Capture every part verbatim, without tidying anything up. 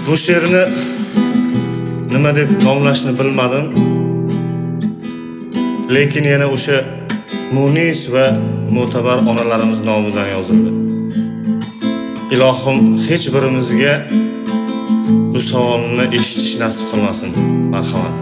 Bu she'rni nima deb nomlashni bilmadim. Lekin yana o'sha munis va mo'tabar onalarimiz nomidan yozildi. Ilohim hech birimizga bu savolni eshitish nasib qilmasin. Marhamat.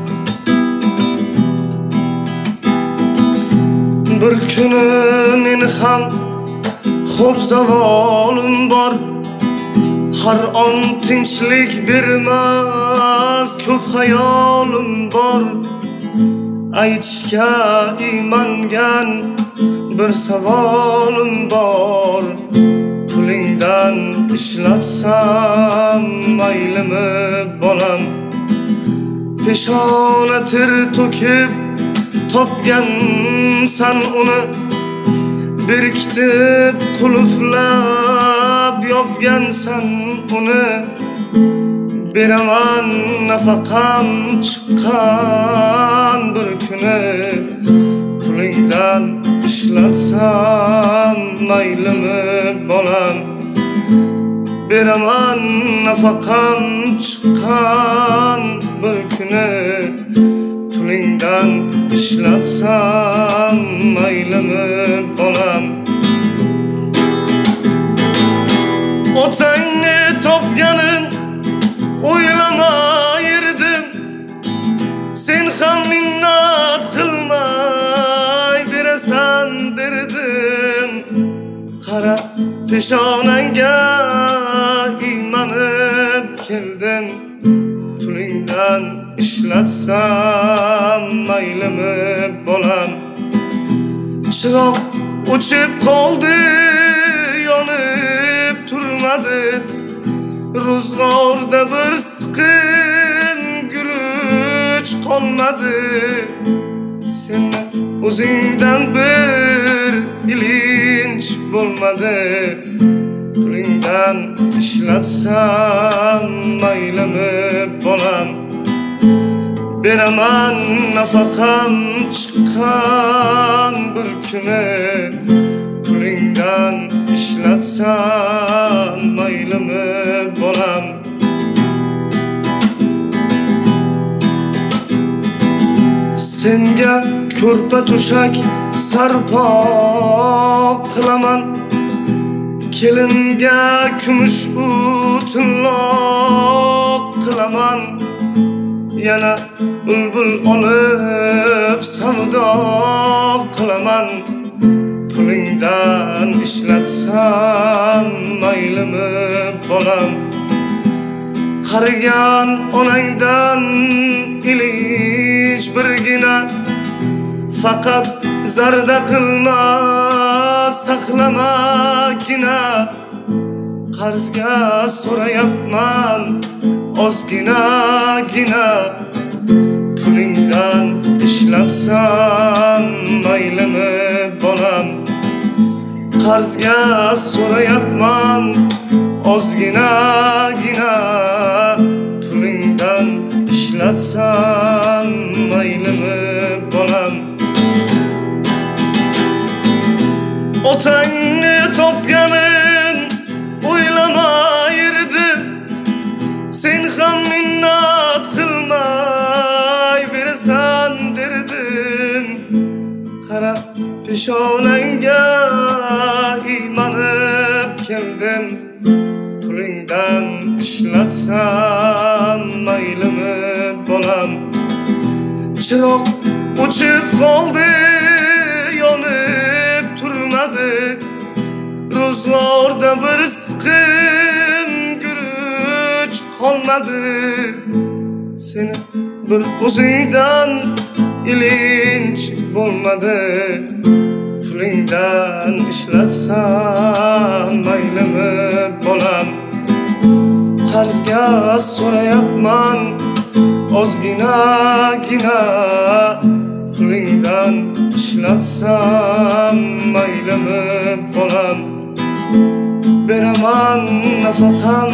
Bir kuni men ham xo'p zavolim bor. Har on tinchlik bermas ko'p xayolim bor. Aytishga iymangan bir savolim bor. Pulingdan ishlatsam maylimi bolam? Peshona ter to'kib topgansan uni, berkitib qulflab yopgansan uni. Beraman nafaqam chiqqan bir kuni, pulingdan ishlatsam maylimi bolam? Beraman nafaqam chiqqan bir kuni, pulingdan ishlatsam maylimi bolam? Otangni topganin o'ylamay yurdim, sen ham minnat qilmay berasan derdim. Qara peshonangga iymanib keldim, pulingdan ishlatsam maylimi bolam? Chiroq o'chib qoldi, yonib turmadi. Ro'zg'orda bir siqim guruch qolmadi. Seni o'zingdan bir ilinj bo'lmadi. Pulingdan ishlatsam maylimi bolam? Beraman nafaqam chiqqan bir kuni, pulingdan ishlatsam maylimi bolam? Senga ko'rpa to'shak sarpo qilaman, kelinga kumush o'tinloq qilaman. Yana bulbul olib savdo qilaman, pulingdan ishlatsam maylimi bolam? Qarigan onangdan ilinj birgina, faqat zarda qilma saqlamakina. Qarzga so'rayapman ozginagina, pulingdan ishlatsam maylimi bolam? Qarzga so'rayapman ozginagina, pulingdan ishlatsam maylimi bolam? Otangni topganin o'ylamay yurdim, sen ham minnat qilmay berasan derdim. Qara peshonangga iymanib keldim, pulingdan ishlatsam maylimi bolam? Chiroq o'chib qoldi, yonib turmadi. Ro'zg'orda bir siqim guruch qolmadi. Seni bir o'zingdan ilinj bo'lmadi. Pulingdan ishlatsam maylimi bolam? Qarzga so'rayapman ozginagina, pulingdan ishlatsam maylimi bolam? Beraman nafaqam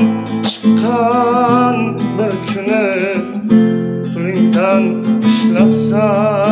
chiqqan bir kuni, pulingdan ishlatsam